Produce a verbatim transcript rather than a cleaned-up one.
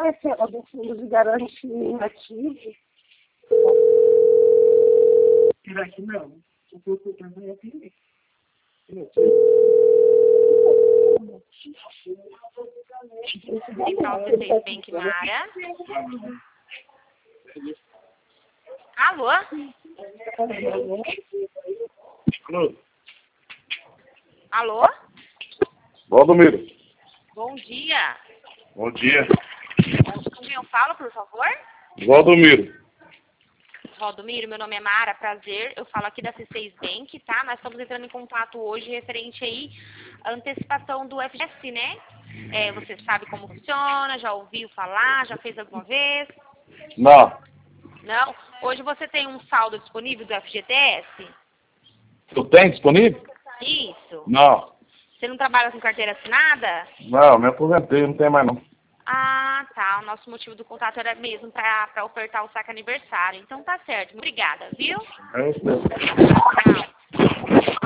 parcela do fundo de garantia aqui. Será que não? O que eu estou também é aqui. Central C seis Bank Mara. Alô? Alô? Alô? Valdomiro. Bom dia. Bom dia. Com quem eu falo, por favor? Valdomiro. Valdomiro, meu nome é Mara, prazer. Eu falo aqui da C seis Bank, tá? Nós estamos entrando em contato hoje referente aí à antecipação do F G S, né? É, você sabe como funciona, já ouviu falar, já fez alguma vez? Não. Não? Hoje você tem um saldo disponível do F G T S? Tu tem disponível? Isso. Não. Você não trabalha com carteira assinada? Não, me aposentei, não tem mais não. Ah, tá. O nosso motivo do contato era mesmo para para ofertar o saque aniversário. Então tá certo. Obrigada, viu? É isso mesmo. Tchau.